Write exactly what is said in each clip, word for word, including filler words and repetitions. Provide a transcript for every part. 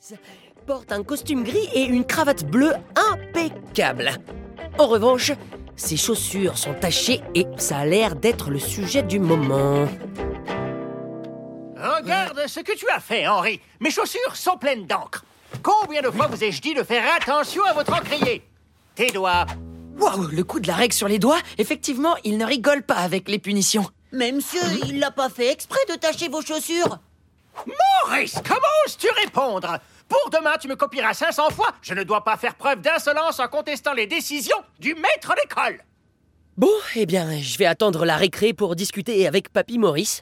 porte un costume gris et une cravate bleue impeccable. En revanche, ses chaussures sont tachées et ça a l'air d'être le sujet du moment. Regarde ce que tu as fait, Henri. Mes chaussures sont pleines d'encre. Combien de fois vous ai-je dit de faire attention à votre encrier? Tes doigts. Waouh, le coup de la règle sur les doigts, effectivement, il ne rigole pas avec les punitions. Mais monsieur, il l'a pas fait exprès de tacher vos chaussures. Maurice, comment oses-tu répondre? Pour demain, tu me copieras cinq cents fois. Je ne dois pas faire preuve d'insolence en contestant les décisions du maître d'école. Bon, eh bien, je vais attendre la récré pour discuter avec Papy Maurice.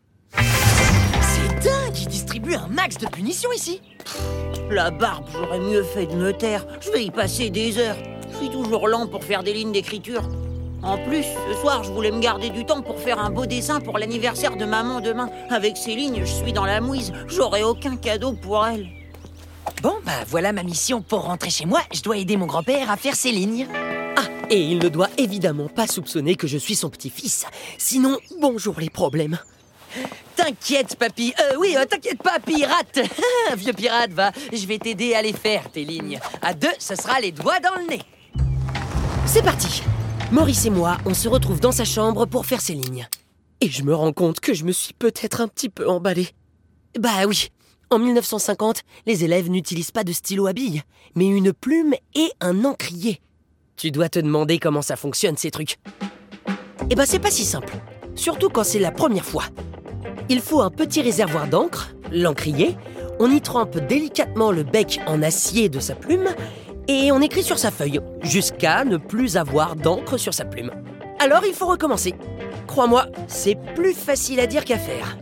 C'est dingue, il distribue un max de punitions ici. La barbe, j'aurais mieux fait de me taire. Je vais y passer des heures. Je suis toujours lent pour faire des lignes d'écriture. En plus, ce soir, je voulais me garder du temps pour faire un beau dessin pour l'anniversaire de maman demain. Avec ces lignes, je suis dans la mouise. J'aurai aucun cadeau pour elle. Bon, bah voilà ma mission pour rentrer chez moi. Je dois aider mon grand-père à faire ses lignes. Ah, et il ne doit évidemment pas soupçonner que je suis son petit-fils. Sinon, bonjour les problèmes. T'inquiète, papy. Euh, oui, euh, t'inquiète pas, pirate. Vieux pirate, va. Je vais t'aider à les faire, tes lignes. À deux, ce sera les doigts dans le nez. C'est parti. Maurice et moi, on se retrouve dans sa chambre pour faire ses lignes. Et je me rends compte que je me suis peut-être un petit peu emballé. Bah oui, en mille neuf cent cinquante, les élèves n'utilisent pas de stylo à billes, mais une plume et un encrier. Tu dois te demander comment ça fonctionne, ces trucs. Eh ben, c'est pas si simple. Surtout quand c'est la première fois. Il faut un petit réservoir d'encre, l'encrier, on y trempe délicatement le bec en acier de sa plume et on écrit sur sa feuille, jusqu'à ne plus avoir d'encre sur sa plume. Alors il faut recommencer. Crois-moi, c'est plus facile à dire qu'à faire.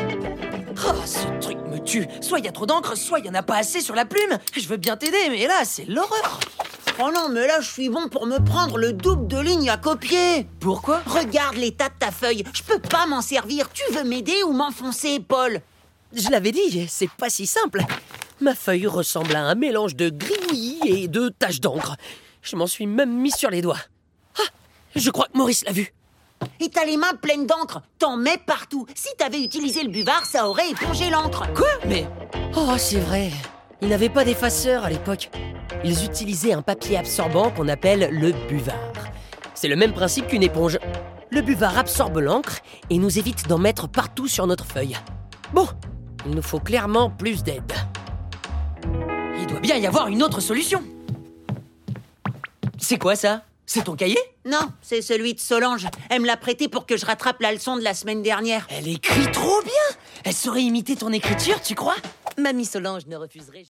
Oh, ce truc me tue. Soit il y a trop d'encre, soit il y en a pas assez sur la plume. Je veux bien t'aider, mais là, c'est l'horreur. Oh non, mais là, je suis bon pour me prendre le double de lignes à copier. Pourquoi? Regarde l'état de ta feuille. Je peux pas m'en servir. Tu veux m'aider ou m'enfoncer, Paul? Je l'avais dit, c'est pas si simple. Ma feuille ressemble à un mélange de gribouillis et de taches d'encre. Je m'en suis même mis sur les doigts. Ah, je crois que Maurice l'a vu. Et t'as les mains pleines d'encre. T'en mets partout. Si t'avais utilisé le buvard, ça aurait épongé l'encre. Quoi? Mais... Oh, c'est vrai. Ils n'avaient pas d'effaceur à l'époque. Ils utilisaient un papier absorbant qu'on appelle le buvard. C'est le même principe qu'une éponge. Le buvard absorbe l'encre et nous évite d'en mettre partout sur notre feuille. Bon, il nous faut clairement plus d'aide. il doit bien y avoir une autre solution. C'est quoi ça? C'est ton cahier? Non, c'est celui de Solange. Elle me l'a prêté pour que je rattrape la leçon de la semaine dernière. Elle écrit trop bien! Elle saurait imiter ton écriture, tu crois? Mamie Solange ne refuserait